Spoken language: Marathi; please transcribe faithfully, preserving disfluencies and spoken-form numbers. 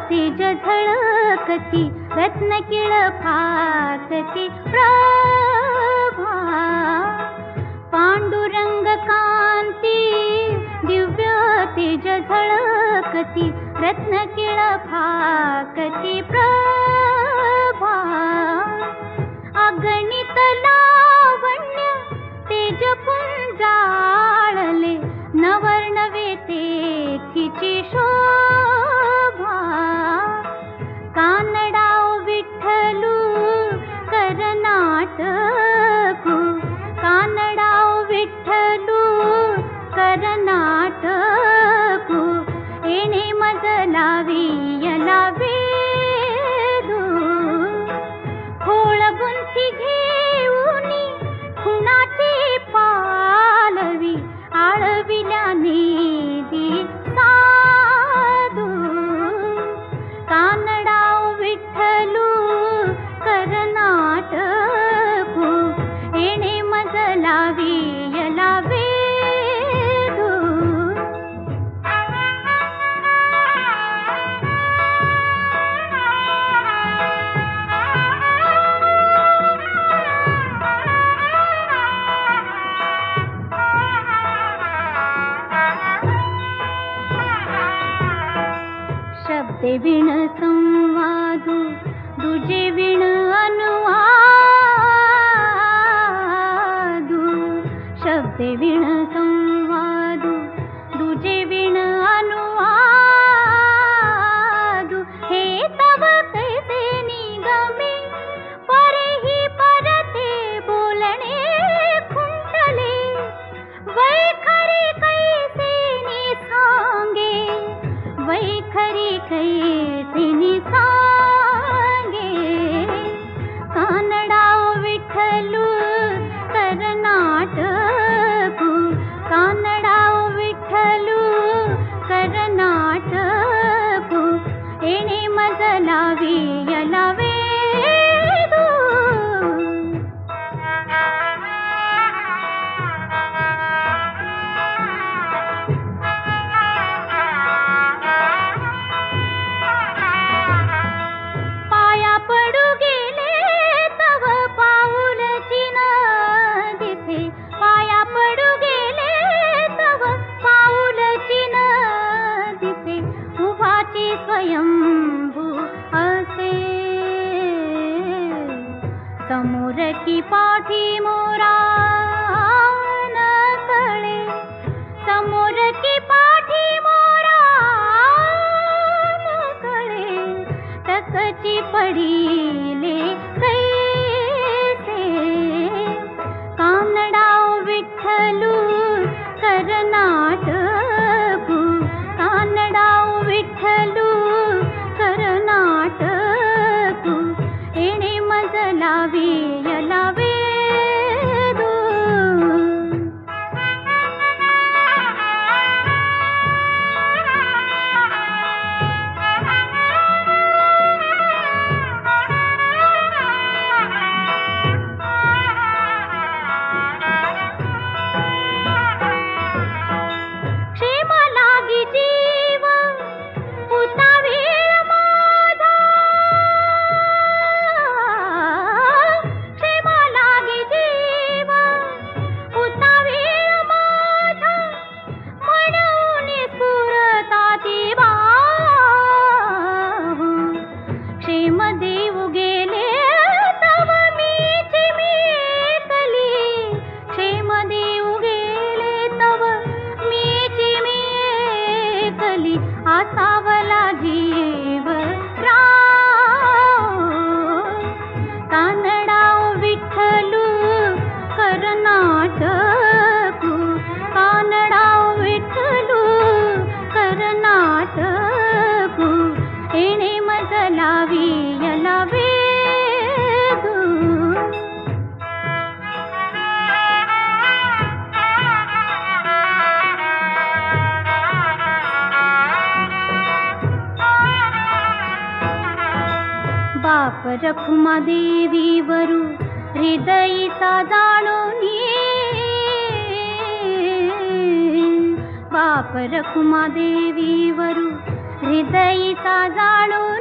तेज झळकती रत्नकिळ फाकती प्रभा पांडुरंग कांती दिव्य तेज झळकती रत्नकिळ फाकती प्रभा अगणित लावण्य तेज पुंजाळले नवर्णवे तेथीची शोभा कानडाव विठ्ठलू करनाटकू कानडाव विठ्ठलू करनाटकू येणे मजलावी यला वेदू खोळगुंथी घेऊनी खुणाची पालवी आळविल्याने दी साधू कानडाव विठ्ठलू करनाटकू येणे मजलावी यला वेदू शब्दे विण संवादू दुजे विण अनुवादू शब्दे विण संवादू दुजे विण अनुवादू हे तव कैसे निगमे परेही परते बोलणे खुंटले वैखरी कैसे नि सांगे वैखरी कैसे नि सांगे कानडाव विठ्ठलू करनाटकू कानडाव विठ्ठलू करनाटकू येणे मजलावी यला वेदू पाया पडू गेले तव पाऊल चिन दिसे पाया पडू गेले तव पाऊल चिन दिसे उभाची स्वयंभू असे समोर की पाठी मोरा न कळे समोर की पाठी मोरा न कळे टकची पडीले कैसे कानडाव विठ्ठलू करनाटकू कानडाव विठ्ठलू करनाटकू येणे मजलावी यला वेदू क्षेम लागी जीव पुता वेळ माझा क्षेम लागी जीव पुता वेळ माझा म्हणून स्फुरताती बाहू क्षेम देऊ गेले तव मीची मेकली क्षेम देऊ गेले तव मीची मेकली आसावला जीव राव कानडाव विठ्ठलू करनाटकू कानडाव विठ्ठलू करनाटकू येणे मजलावी यला वेदू बाप रखुमा देवी वरू हृदयीचा जाणूनी बाप रखुमा देवी वरू हृदयीचा जाणून